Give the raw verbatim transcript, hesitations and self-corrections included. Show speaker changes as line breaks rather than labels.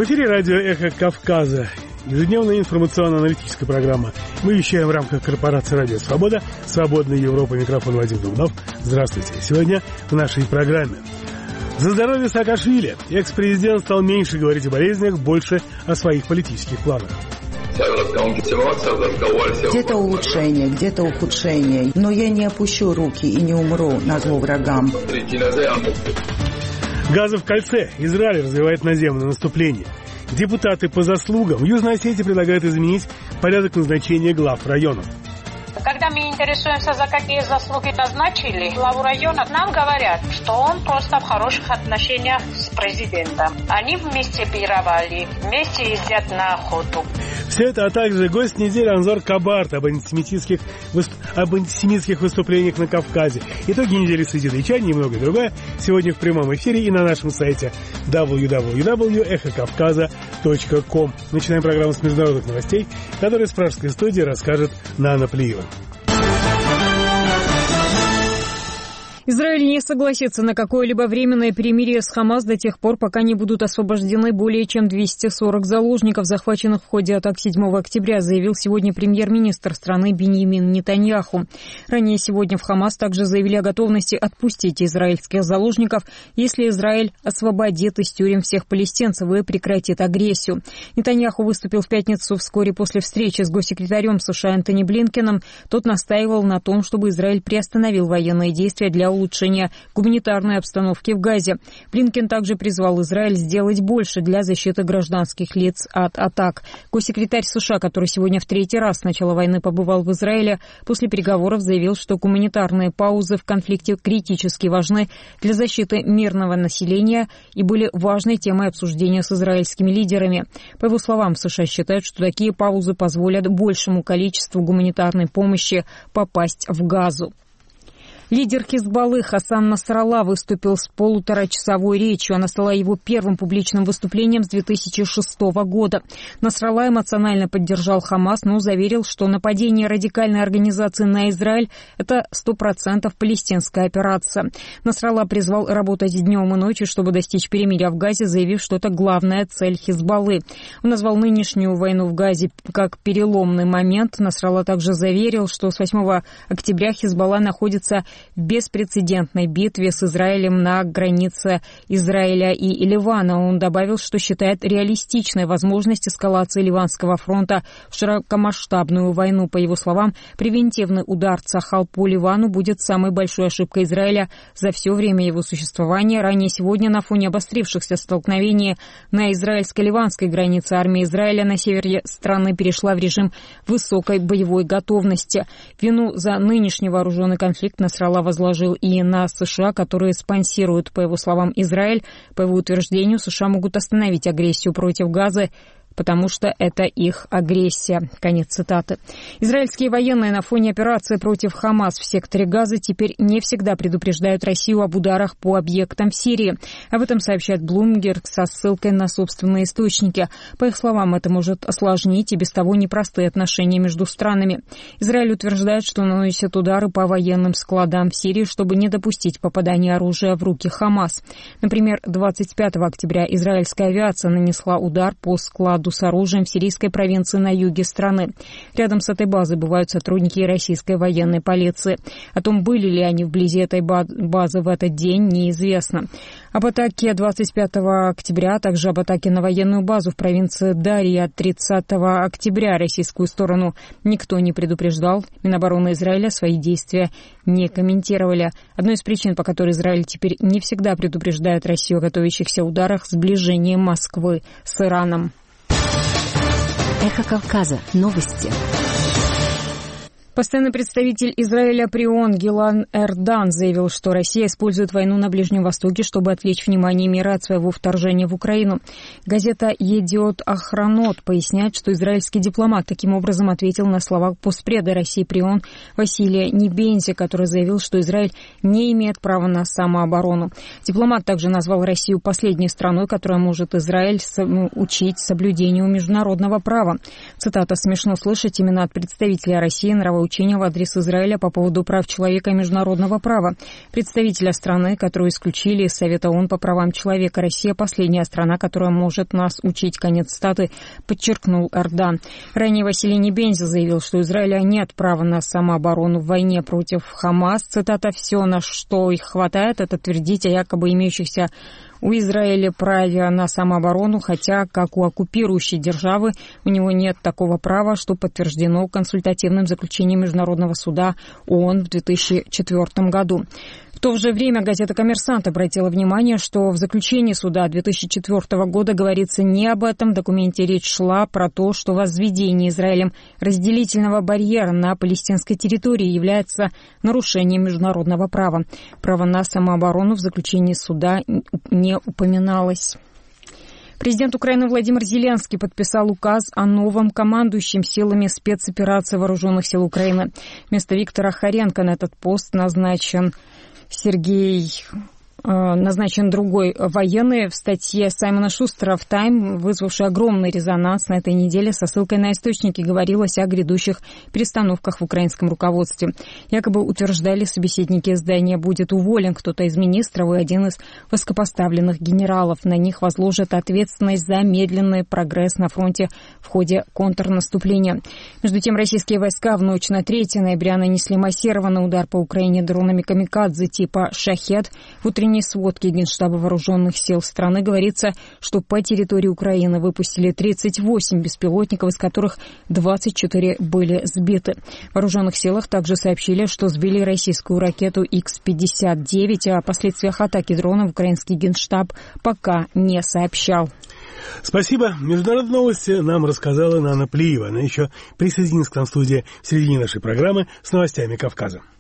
эфире радио «Эхо Кавказа». Ежедневная информационно-аналитическая программа. Мы вещаем в рамках корпорации «Радио Свобода», «Свободная Европа», микрофон Вадим Дубнов. Здравствуйте. Сегодня в нашей программе. За здоровье Саакашвили. Экс-президент стал меньше говорить о болезнях, больше о своих политических планах.
Где-то улучшение, где-то ухудшение. Но я не опущу руки и не умру назло врагам.
Газа в кольце. Израиль развивает наземное наступление. Депутаты по заслугам. В Южной Осетии предлагают изменить порядок назначения глав районов.
Когда мы интересуемся, за какие заслуги назначили главу района, нам говорят, что он просто в хороших отношениях с президентом. Они вместе пировали, вместе ездят на охоту.
Все это, а также гость недели Анзор Кабарт об антисемитских, выступ... об антисемитских выступлениях на Кавказе. Итоги недели с Эдитой Чань и многое другое сегодня в прямом эфире и на нашем сайте дабл ю дабл ю дабл ю точка эхо кавказа точка ком. Начинаем программу с международных новостей, которые с пражской студии расскажет Нана Плиева.
Израиль не согласится на какое-либо временное перемирие с Хамас до тех пор, пока не будут освобождены более чем двести сорок заложников, захваченных в ходе атак седьмого октября, заявил сегодня премьер-министр страны Биньямин Нетаньяху. Ранее сегодня в Хамас также заявили о готовности отпустить израильских заложников, если Израиль освободит из тюрем всех палестинцев и прекратит агрессию. Нетаньяху выступил в пятницу вскоре после встречи с госсекретарем США Энтони Блинкеном. Тот настаивал на том, чтобы Израиль приостановил военные действия для улучшения гуманитарной обстановки в Газе. Блинкен также призвал Израиль сделать больше для защиты гражданских лиц от атак. Госсекретарь США, который сегодня в третий раз с начала войны побывал в Израиле, после переговоров заявил, что гуманитарные паузы в конфликте критически важны для защиты мирного населения и были важной темой обсуждения с израильскими лидерами. По его словам, США считают, что такие паузы позволят большему количеству гуманитарной помощи попасть в Газу. Лидер Хизбаллы Хасан Насралла выступил с полуторачасовой речью. Она стала его первым публичным выступлением с две тысячи шестого года. Насралла эмоционально поддержал Хамас, но заверил, что нападение радикальной организации на Израиль – это сто процентов палестинская операция. Насралла призвал работать днем и ночью, чтобы достичь перемирия в Газе, заявив, что это главная цель Хизбаллы. Он назвал нынешнюю войну в Газе как переломный момент. Насралла также заверил, что с восьмого октября Хизбалла находится в беспрецедентной битве с Израилем на границе Израиля и Ливана. Он добавил, что считает реалистичной возможность эскалации Ливанского фронта в широкомасштабную войну. По его словам, превентивный удар Цахал по Ливану будет самой большой ошибкой Израиля за все время его существования. Ранее сегодня на фоне обострившихся столкновений на израильско-ливанской границе армия Израиля на севере страны перешла в режим высокой боевой готовности. Вину за нынешний вооруженный конфликт Насралла возложил и на США, которые спонсируют, по его словам, Израиль. По его утверждению, США могут остановить агрессию против Газы, потому что это их агрессия. Конец цитаты. Израильские военные на фоне операции против Хамас в секторе Газа теперь не всегда предупреждают Россию об ударах по объектам в Сирии. Об этом сообщает Bloomberg со ссылкой на собственные источники. По их словам, это может осложнить и без того непростые отношения между странами. Израиль утверждает, что наносит удары по военным складам в Сирии, чтобы не допустить попадания оружия в руки Хамас. Например, двадцать пятого октября израильская авиация нанесла удар по складу с оружием в сирийской провинции на юге страны. Рядом с этой базой бывают сотрудники российской военной полиции. О том, были ли они вблизи этой базы в этот день, неизвестно. Об атаке двадцать пятого октября, а также об атаке на военную базу в провинции Дарья тридцатого октября российскую сторону никто не предупреждал. Минобороны Израиля свои действия не комментировали. Одной из причин, по которой Израиль теперь не всегда предупреждает Россию о готовящихся ударах, сближение Москвы с Ираном.
Эхо Кавказа. Новости.
Постоянный представитель Израиля при ООН Гилан Эрдан заявил, что Россия использует войну на Ближнем Востоке, чтобы отвлечь внимание мира от своего вторжения в Украину. Газета «Едиот Ахронот» поясняет, что израильский дипломат таким образом ответил на слова постпреда России при ООН Василия Небензи, который заявил, что Израиль не имеет права на самооборону. Дипломат также назвал Россию последней страной, которая может Израиль учить соблюдению международного права. Цитата: «Смешно слышать именно от представителя России, нравоучения нравоучения в адрес Израиля по поводу прав человека и международного права. Представителя страны, которую исключили из Совета ООН по правам человека. Россия – последняя страна, которая может нас учить. Конец цитаты, подчеркнул Эрдан. Ранее Василий Небензя заявил, что у Израиля нет права на самооборону в войне против Хамас. Цитата: «Все, на что их хватает, это твердить о якобы имеющихся у Израиля праве на самооборону, хотя, как у оккупирующей державы, у него нет такого права, что подтверждено консультативным заключением Международного суда ООН в две тысячи четвёртом году». В то же время газета «Коммерсант» обратила внимание, что в заключении суда две тысячи четвёртого года говорится не об этом. В документе речь шла про то, что возведение Израилем разделительного барьера на палестинской территории является нарушением международного права. Право на самооборону в заключении суда не упоминалось. Президент Украины Владимир Зеленский подписал указ о новом командующем силами спецоперации Вооруженных сил Украины. Вместо Виктора Хоренко на этот пост назначен Сергей... назначен другой военный. В статье Саймона Шустера в «Тайм», вызвавшей огромный резонанс на этой неделе, со ссылкой на источники говорилось о грядущих перестановках в украинском руководстве. Якобы, утверждали собеседники издания, будет уволен кто-то из министров и один из высокопоставленных генералов. На них возложат ответственность за медленный прогресс на фронте в ходе контрнаступления. Между тем, российские войска в ночь на третье ноября нанесли массированный удар по Украине дронами «Камикадзе» типа «Шахед». В утренней сводке Генштаба Вооруженных сил страны говорится, что по территории Украины выпустили тридцать восемь беспилотников, из которых двадцать четыре были сбиты. В Вооруженных силах также сообщили, что сбили российскую ракету икс пятьдесят девять, а о последствиях атаки дронов украинский Генштаб пока не сообщал.
Спасибо. Международные новости нам рассказала Нана Плиева. Она еще присоединится к нам в студии в середине нашей программы с новостями Кавказа.